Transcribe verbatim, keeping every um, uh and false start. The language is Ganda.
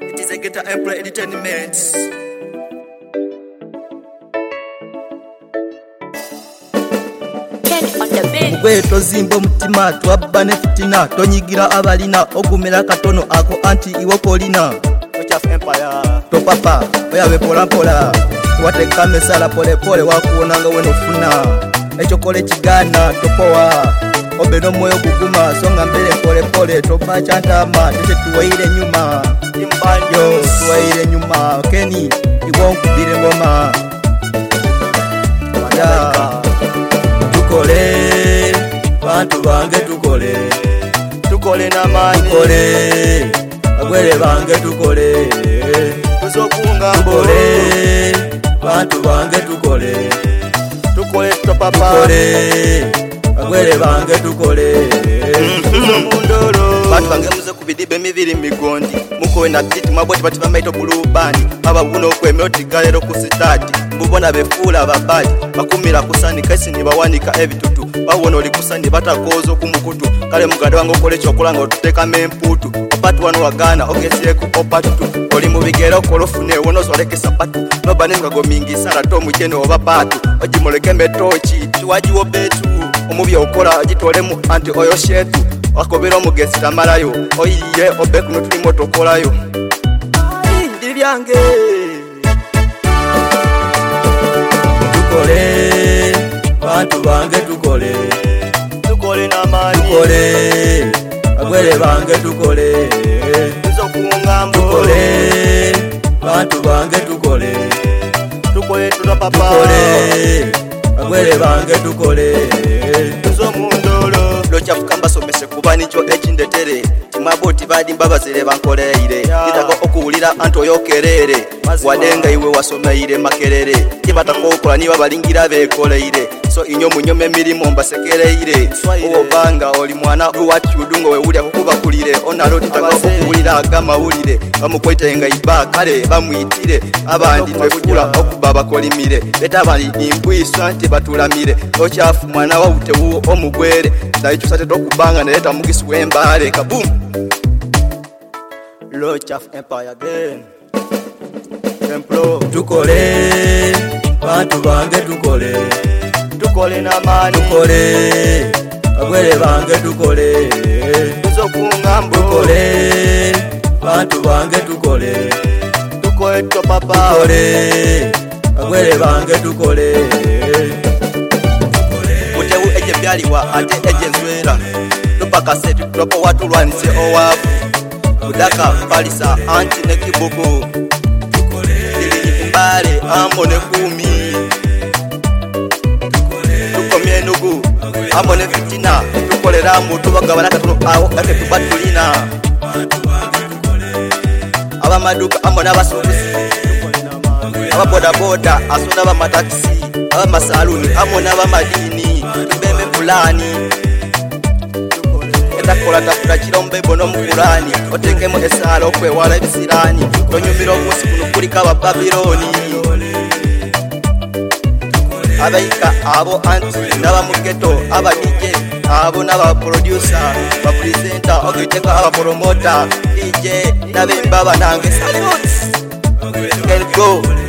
It is a Ghetto Empire Entertainment. Mugwe tozimba omutima twabba ne fitina tonyigira abalina ogumira katono ako anti iwo kolina Ghetto Empire topapa oyabe pola pola wateka mesala pole pole wakuonanga wenofuna ekokole kigana topowa obeno moyo guguma songa mbele pole pole topa chantama tete tuwaire nyuma imbanyo tuwaire nyuma keni iwo nkubire ngoma ya tukole bantu bange tukole tukole na mani tukole agwele bange tukole tuzokunga tukole bantu bange tukole tukole topapa tukole agwele bange tukole mundoro bantu bange muze kubidibe mibiri migondi muko na piti maboti bati bamaito bulubani aba buno kwemoti galero kusitati mbubona befula babali bakumira kusani kasi ni bawanika ebitutu bawona oli kusani batakozo kumukutu kale mugade wango kole chokola ngo tuteka memputu opatu wano wagana ogesiye ku opatu oli mubigero kolofune wono soleke sapatu no banenga go mingi sara to mujeno obapatu ojimoleke metochi tuwaji wo betu omubi okola jitole mu anti oyo shetu akobera omugesi tamalayo oyiye obeku no tuli moto kolayo ndibyange tukole bantu bange tukole tukole na mani tukole agwele bange tukole tuzokunga mbo tukole bantu bange tukole tukole tutapapa tukole agwele bange tukole tuzomundolo locha fukamba somese kubani cho echindetere timaboti badi mbabazire bankoleire kitako okuwulira anto yokerere wadenga iwe wasomeire makerere kibatako okola niba balingira bekoleire so inyo munyome mirimo mbasekereire uwo banga oli mwana uwacyudungo we uli akuba kulire onalo kitako okuwulira agama ulire bamukwetenga iba kale bamwitire abandi twekula okubaba kolimire beta bali imbwiswa nti batulamire okyafu mwana wa utewu omugwere daichu sate dokubanga neleta mugisi wembale kabum Ghetto Empire again templo tukole bantu bange tukole tukole na mani tukole agwele bange tukole tuzokunga mbo tukole bantu bange tukole tukole topapa tukole agwele bange tukole mutewu eje byaliwa ate eje nzwera topaka setu topo watu lwanise owafu Udaka balisa anti ne kibugu Dili mbale ambo ne kumi Tukomye nugu ambo ne fitina tukolera mutu bagabana katuno awo ake tubatulina Aba maduka ambo n'abasubuzi Aba boda boda asunda ba mataxi aba masaluni ambo n'aba madini tubembe fulani Takola tafuna chirombe bono mkulani otekemo esala okwe wala ebisirani tonyumira omusi kuno kulika aba Babiloni abaika abo anti naba muketo aba D J abo naba producer ba presenter okiteka aba promoter D J nabe mbaba nange salute let's go